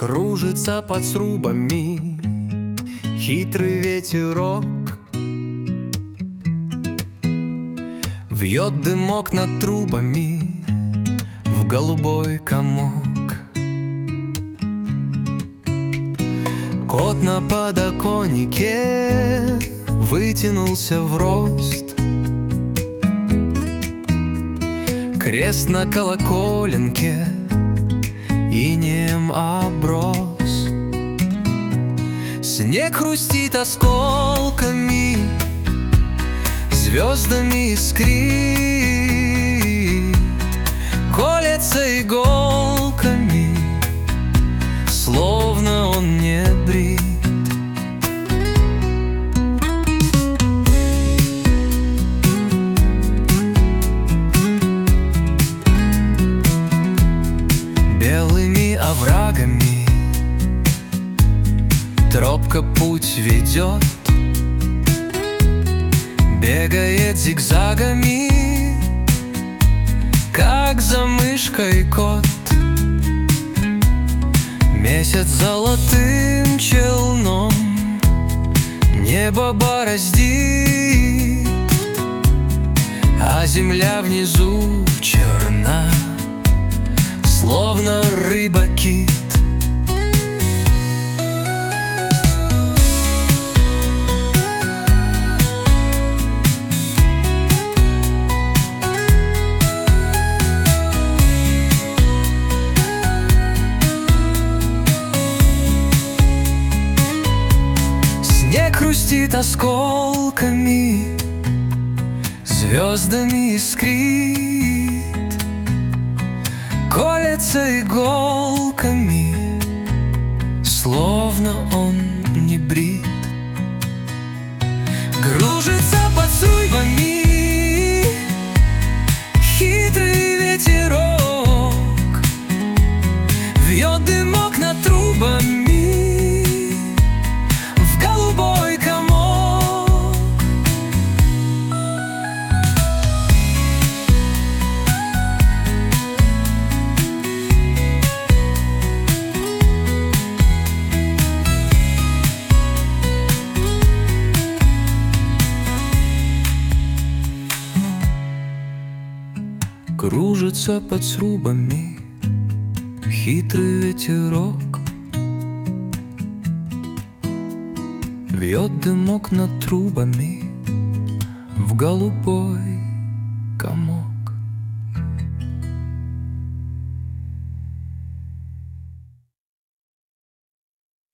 Кружится под срубами хитрый ветерок, вьет дымок над трубами в голубой комок. Кот на подоконнике вытянулся в рост, крест на колоколенке инеем оброс. Снег хрустит осколками, звездами искрит, колется иголками, словно он не брит. Белыми оврагами тропка путь ведет, бегает зигзагами, как за мышкой кот. Месяц золотым челном небо бороздит, а земля внизу черна, словно рыба-кит. Снег хрустит осколками, звездами искрит, колется иголками, словно он не брит. Кружится под струйками хитрый ветерок, вьет дымок над трубами в голубой комок. Кружится под срубами хитрый ветерок, вьет дымок над трубами в голубой